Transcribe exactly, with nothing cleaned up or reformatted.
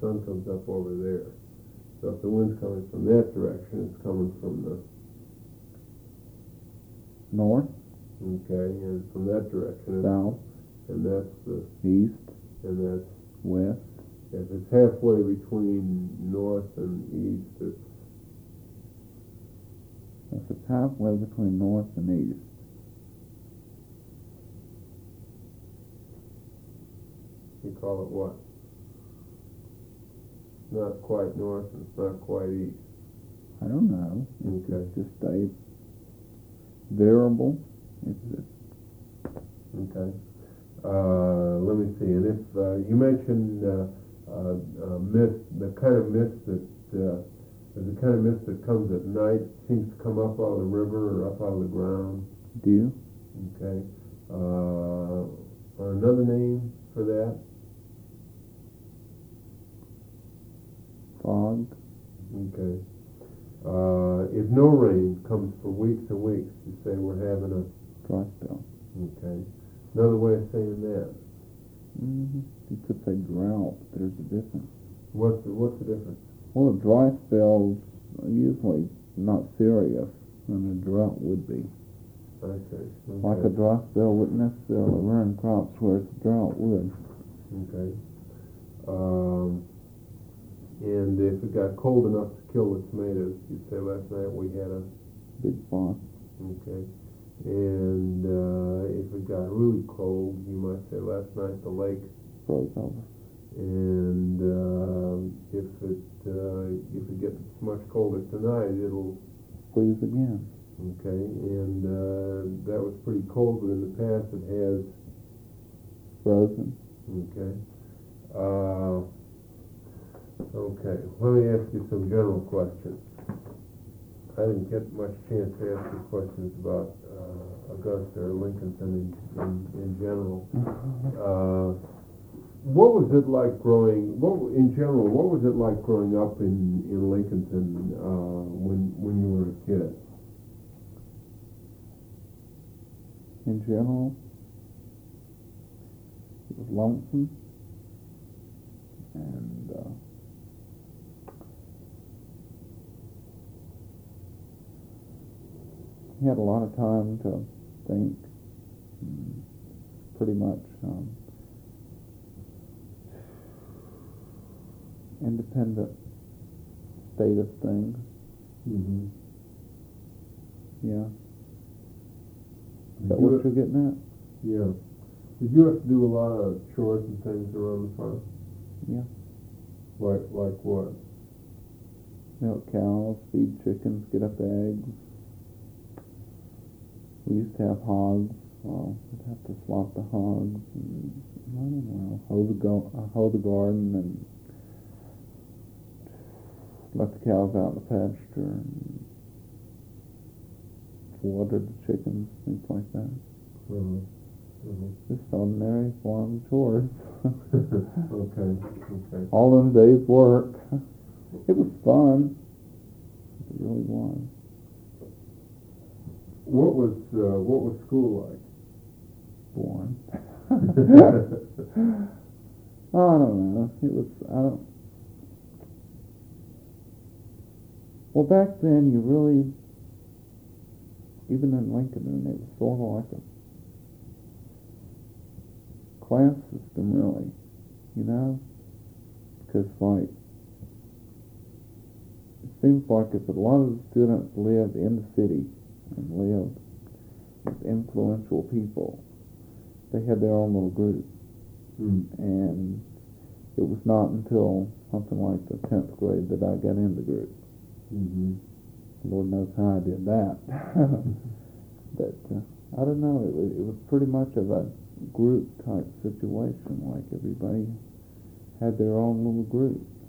sun comes up over there. So if the wind's coming from that direction, it's coming from the north. Okay, and from that direction, it's, south, and that's the east, and that's west. If it's halfway between north and east, it's if it's halfway between north and east. You call it what? Not quite north and it's not quite east. I don't know. It's Okay. just a variable. It's a, Okay. Uh, let me see. And if uh, you mentioned uh, uh, uh, mist, the kind of mist that uh, the kind of mist that comes at night seems to come up out of the river or up out of the ground. dew. Okay. Uh, another name for that? Fog. Okay. Uh, if no rain comes for weeks and weeks, you say we're having a Dry spell. okay. Another way of saying that. Mm-hmm. You could say drought, but there's a difference. What's the, what's the difference? Well, a dry spell's usually not serious, and a drought would be. I see. Okay. Like a dry spell wouldn't necessarily ruin crops, whereas a drought would. Okay. Um, and if it got cold enough to kill the tomatoes, you'd say last night we had a Big frost. okay. And uh, if it got really cold, you might say last night the lake Froze over. and uh, if it uh, if it gets much colder tonight, it'll Freeze again. okay. And uh, that was pretty cold, but in the past it has Frozen. okay. Uh, okay. Let me ask you some general questions. I didn't get much chance to ask you questions about uh, Augusta or Lincolnton in, in, in general. Uh, what was it like growing? What in general? What was it like growing up in in Lincolnton uh, when when you were a kid? In general, it was lonesome, and uh, he had a lot of time to think. Pretty much um, independent state of things. Mm-hmm. Yeah. Is that what you're getting at? Yeah. Did you have to do a lot of chores and things around the farm? Yeah. Like like what? Milk cows, feed chickens, get up eggs. We used to have hogs. Well, we'd have to swap the hogs. And, I don't know, hoe the, go- uh, hoe the garden and let the cows out in the pasture and water the chickens, things like that. Mm-hmm. Mm-hmm. Just ordinary farm chores. Okay. Okay. All in a day's work. It was fun. It really was. What was uh, what was school like? Boring. I don't know. It was, I don't, well, back then you really, even in Lincoln, and it was sort of like a class system, really, you know? Because, like, it seems like if a lot of the students lived in the city and lived with influential people, they had their own little group. Mm. And it was not until something like the tenth grade that I got in the group. Mm-hmm. Lord knows how I did that. But uh, I don't know, it was, it was pretty much of a group type situation, like everybody had their own little group.